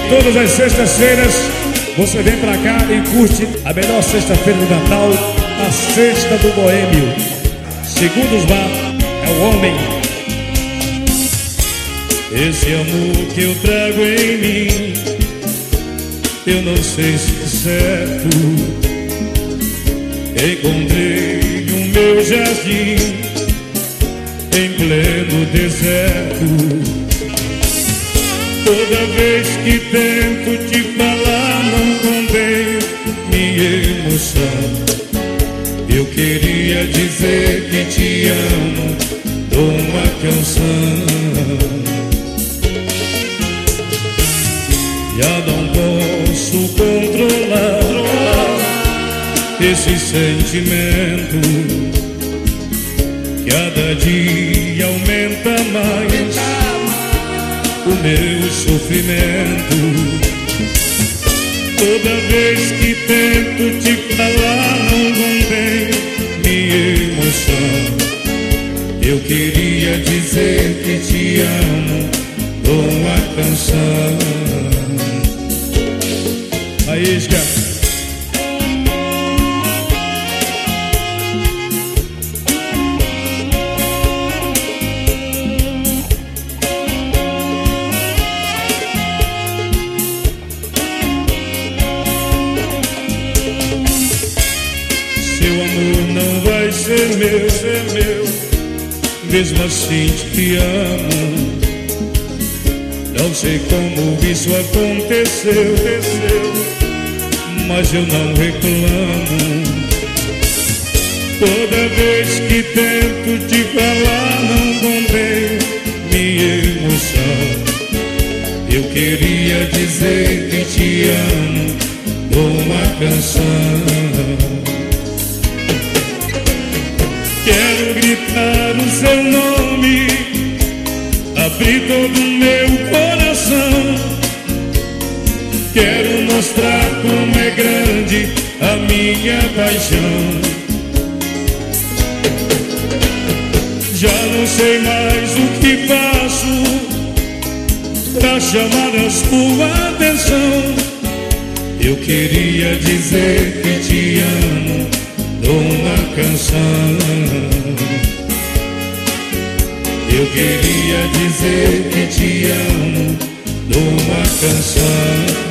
todas as sextas-feiras você vem pra cá e curte a melhor sexta-feira de Natal, a Sexta do Boêmio. Segundo os bar, é o homem. Esse amor que eu trago em mim, eu não sei se é certo. Encontrei o meu jardim em pleno deserto. Toda vez que tento te falar, não contém minha emoção. Eu queria dizer que te amo, dou uma canção. Já não posso controlar esse sentimento. Cada dia aumenta mais o meu sofrimento. Toda vez que tento te falar, não contém minha emoção. Eu queria dizer que te amo, dou uma canção. Aí, Isca. Seu amor não vai ser meu, mesmo assim te amo. Não sei como isso aconteceu, mas eu não reclamo. Toda vez que tento te falar, não contém minha emoção. Eu queria dizer que te amo, dou uma canção. Quero gritar o seu nome, abrir todo o meu coração. Quero mostrar como é grande a minha paixão. Já não sei mais o que faço pra chamar a sua atenção. Eu queria dizer que te amo, dou uma canção. Eu queria dizer que te amo, dou uma canção.